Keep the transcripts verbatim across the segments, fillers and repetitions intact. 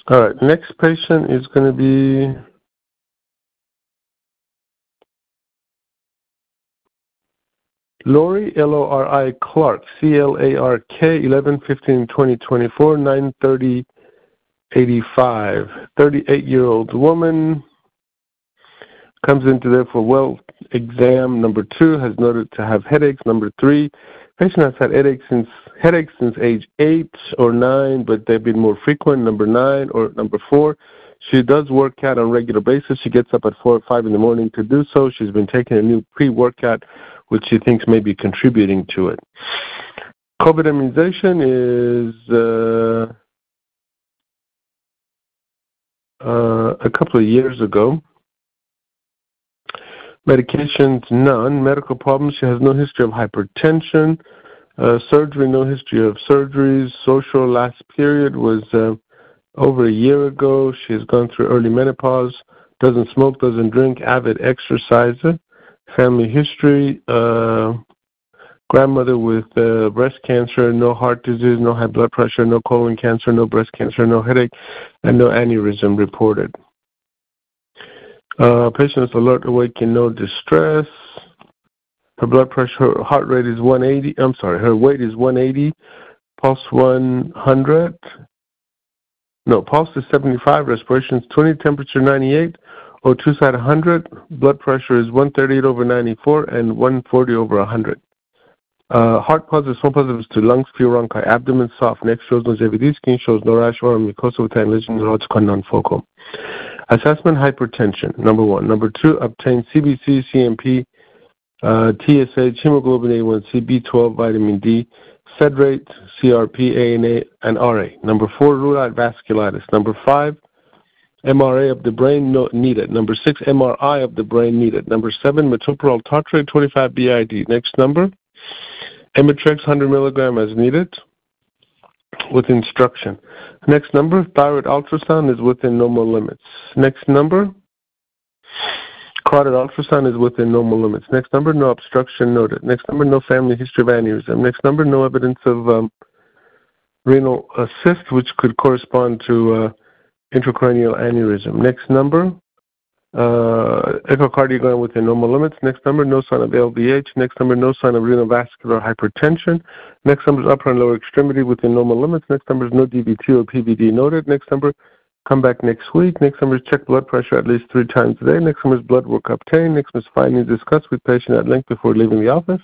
All right, next patient is going to be Lori, L O R I Clark, C L A R K, eleven fifteen twenty twenty-four, nine thirty eighty-five. thirty-eight-year-old woman comes into there for well exam. Number two, has noted to have headaches. Number three, patient has had headaches since headaches since age eight or nine, but they've been more frequent. Number nine or number four, she does work out on a regular basis. She gets up at four or five in the morning to do so. She's been taking a new pre-workout, which she thinks may be contributing to it. COVID immunization is uh, uh, a couple of years ago. Medications, none. Medical problems, she has no history of hypertension. Uh, surgery, no history of surgeries. Social last period was uh, over a year ago. She has gone through early menopause, doesn't smoke, doesn't drink, avid exerciser. Family history, uh, grandmother with uh, breast cancer, no heart disease, no high blood pressure, no colon cancer, no breast cancer, no headache, and no aneurysm reported. Uh, patient is alert, awake, in no distress. Her blood pressure, her heart rate is one eighty. I'm sorry, her weight is one eighty, pulse one hundred. No, pulse is seventy-five, respiration is twenty, temperature ninety-eight, O two side one hundred, blood pressure is one thirty-eight over ninety-four and one forty over one hundred. Uh, heart positive, small positives to lungs, few bronchi, abdomen soft, neck shows no J V D, skin shows no rash or mucosa with lesions, neurological non-focal. Assessment hypertension, number one. Number two, obtain C B C, C M P, uh, T S H, hemoglobin A one C, B twelve, vitamin D, sed rate, C R P, A N A, and R A. Number four, rule out vasculitis. Number five, M R A of the brain no, needed. Number six, M R I of the brain needed. Number seven, metoprolol tartrate twenty-five B I D. Next number, Emitrex one hundred milligram as needed with instruction. Next number, thyroid ultrasound is within normal limits. Next number, carotid ultrasound is within normal limits. Next number, no obstruction noted. Next number, no family history of aneurysm. Next number, no evidence of um, renal uh, cyst, which could correspond to uh, intracranial aneurysm. Next number, uh, echocardiogram within normal limits. Next number, no sign of L V H. Next number, no sign of renal vascular hypertension. Next number is upper and lower extremity within normal limits. Next number is no D V T or P V D noted. Next number, come back next week. Next number is check blood pressure at least three times a day. Next number is blood work obtained. Next number is findings discussed with patient at length before leaving the office.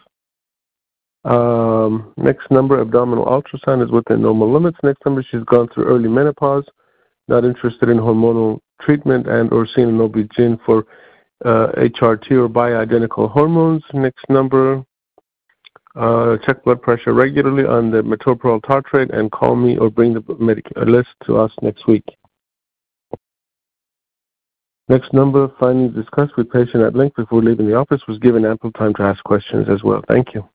Um, next number, abdominal ultrasound is within normal limits. Next number, she's gone through early menopause, not interested in hormonal treatment and or seeing an O B G Y N for uh, H R T or bioidentical hormones. Next number, uh, check blood pressure regularly on the metoprolol tartrate and call me or bring the medic list to us next week. Next number, findings discussed with patient at length before leaving the office, was given ample time to ask questions as well. Thank you.